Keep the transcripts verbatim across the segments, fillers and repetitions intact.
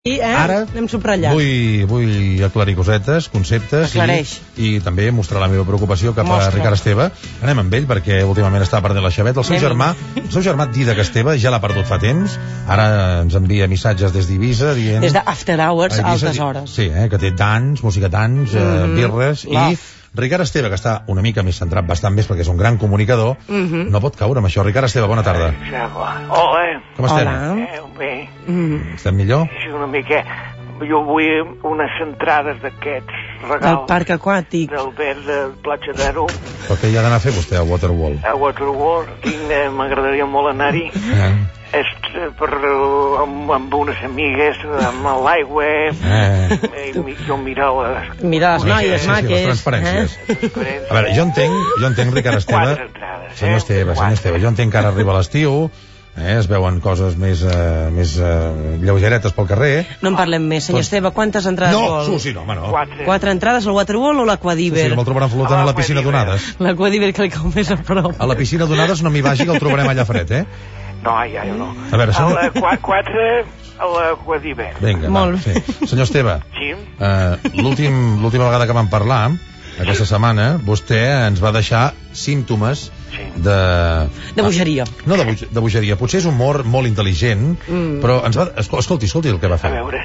I, eh? Ara anem subratllant. Vull, vull aclarir cosetes, conceptes i, i també mostrar la meva preocupació cap Mostra. a Ricard Esteve. Anem amb ell perquè últimament està perdent la xaveta. El seu Anem. germà, el seu germà Dídac Esteve ja l'ha perdut fa temps. Ara ens envia missatges des d'Eivissa dient... Des d'After Hours, a altes hores. Sí, eh, que té dans, música dans, mm -hmm. eh, birres Love. i... Ricard Esteve, que està una mica més centrat, bastant més, perquè és un gran comunicador, mm-hmm. no pot caure amb això. Ricard Esteve, bona tarda. Hola. Com estem? Hola. Eh, bé. Mm. Estem millor? Sí, una mica. Jo vull unes entrades d'aquests regals. Del parc aquàtic. Del verd de Platja d'Aro. Però què hi ha d'anar a fer vostè a Waterworld? A Waterworld. M'agradaria molt anar-hi. Eh. És per, amb, amb unes amigues, amb l'aigua, eh. i jo mirar les... Mirar les noies sí, maques. Sí, les transparències. Eh? A veure, jo entenc, jo entenc, Ricard Esteve... Quatre entrades, senyor Esteve, senyor Esteve, jo entenc que ara arriba l'estiu, eh, es veuen coses més, uh, més uh, lleugeretes pel carrer. No en parlem més, senyor Esteve, quantes entrades no, vol? No, sí, no, home, no. Quatre. Quatre entrades al Waterworld o l'Aquadiver? Sí, sí, me'l trobaran flotant a la piscina d'onades. L'Aquadiver que li cau més a prop. A la piscina d'onades no m'hi vagi, que el trobarem allà fred, eh? No, ja, ja no. A veure, senyor... A la quatre, a l'Aquadiver. Vinga, Molt va, sí. Senyor Esteve, sí? uh, l'última vegada que vam parlar, aquesta setmana, vostè ens va deixar símptomes sí. de... De bogeria. Ah, no de, boge, de bogeria, potser és humor molt intel·ligent, mm. però ens va... Escolti, escolti el que va fer. A veure...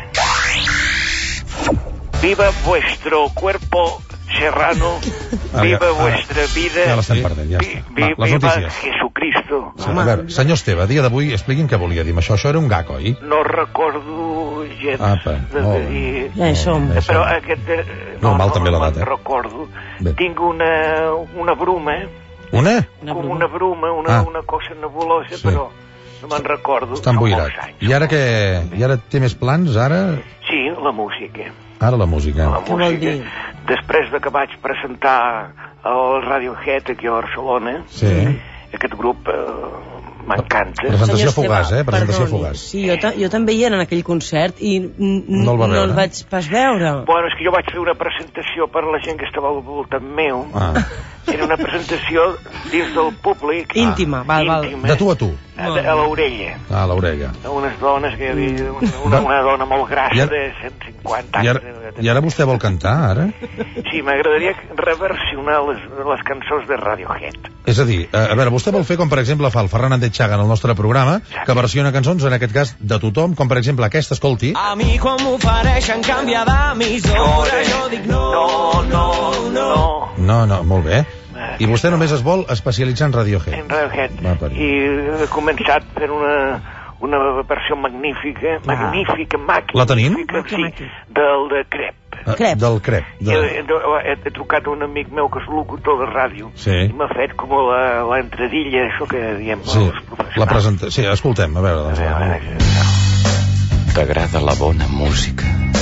Viva vuestro cuerpo serrano, viva ara, vuestra vida, ja l'estem perdent, ja està. Vi, va, les viva notícies. Jesucristo. Sí, a veure, senyor Esteve, a dia d'avui expliqui'm què volia dir amb això. Això era un gag, oi? No recordo gens Apa, de dir... Ja hi som. Eh, però aquest... Eh, no, Normal no, també no l'edat, eh? No recordo. Bé. Tinc una, una bruma. Una? Una Com una bruma, una, ah. una cosa nebulosa, sí. però no me'n recordo. Està emboirat. I ara què? I ara té més plans, ara? Sí, la música. Ara la música. La música. Després de que vaig presentar el Radiohead aquí a Barcelona, sí. aquest grup eh, m'encanta. Presentació fugaç, eh? Presentació fugaç. Sí, jo, jo també hi era en aquell concert i no el, no el vaig pas veure. Bueno, és que jo vaig fer una presentació per a la gent que estava al voltant meu. Ah. Era una presentació dins del públic. Íntima, val, val. Íntima. De tu a tu. A, a l'orella. Ah, a l'orella. Unes dones que hi havia, una, una dona molt grassa ara, de cent cinquanta anys. I ara, I ara vostè vol cantar, ara? Sí, m'agradaria reversionar les, les cançons de Radiohead. És a dir, a veure, vostè vol fer com per exemple fa el Ferran Andrés Chaga en el nostre programa, que versiona cançons, en aquest cas, de tothom, com per exemple aquesta, escolti. A mi quan m'ofereixen canviar d'emissora, jo dic no, no, no, no. No, no, molt bé. I vostè només es vol especialitzar en Radiohead. En Radiohead. I he començat per una, una versió magnífica, magnífica, magnífica. La tenim? Sí, del de Crep. Crep. Del Crep. De... He, he, he trucat a un amic meu que és locutor de ràdio sí. i m'ha fet com l'entradilla, això que diem sí. els professionals. La presenta... Sí, escoltem, a veure. Doncs, a veure. T'agrada la bona música.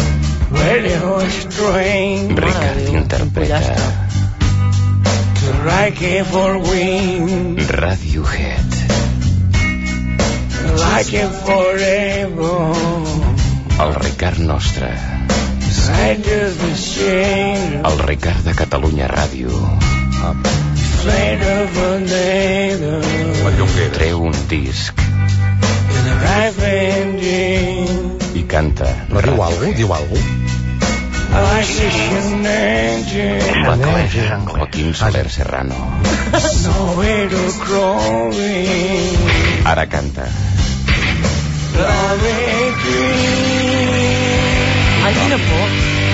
Ricard interpreta Radiohead. Like it forever. El Ricard nostre. El Ricard de Catalunya Ràdio. Treu un disc i canta. Però diu alguna cosa? Diu alguna cosa? Joaquín Soler Serrano. Ara canta. Ai, quina por.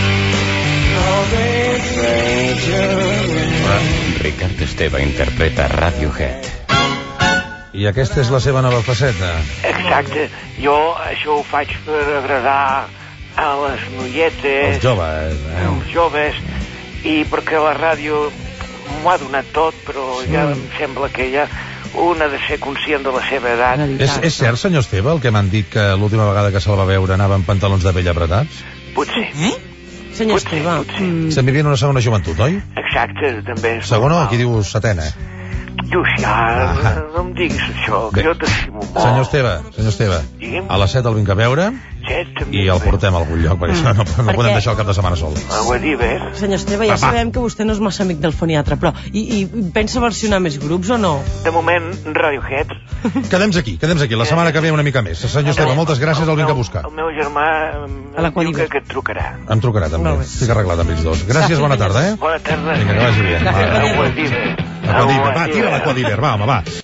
Ricard Esteve interpreta Radiohead. I aquesta és la seva nova faceta. Exacte. Jo això ho faig per agradar a les noietes, els joves, eh? els joves, i perquè la ràdio m'ho ha donat tot, però ja mm. em sembla que ja un ha de ser conscient de la seva edat. És, és cert, senyor Esteve, el que m'han dit que l'última vegada que se'l va veure anava amb pantalons de pell apretats? Potser. Eh? Senyor Esteve. Mm. Se'n vivia una segona joventut, oi? Exacte, també. Segona, aquí diu setena. Llucià, ah. no em diguis això, que jo t'estimo molt. Senyor Esteve, senyor Esteve, a les set el vinc a veure i el portem a algun lloc, perquè mm. no, no podem deixar el cap de setmana sol. Ho he dit bé. Senyor Esteve, ja sabem que vostè no és massa amic del foniatre, però i, i pensa versionar més grups o no? De moment, Radiohead. Quedem aquí, quedem aquí, la setmana que ve una mica més. Senyor Esteve, moltes gràcies, el vinc a buscar. El meu germà em diu que, que et trucarà. Em trucarà també, estic arreglat amb ells dos. Gràcies, bona tarda, eh? Bona tarda. Vinga, que vagi bé. Aquadiver. Va, tira l'aquadiver, va, home, va.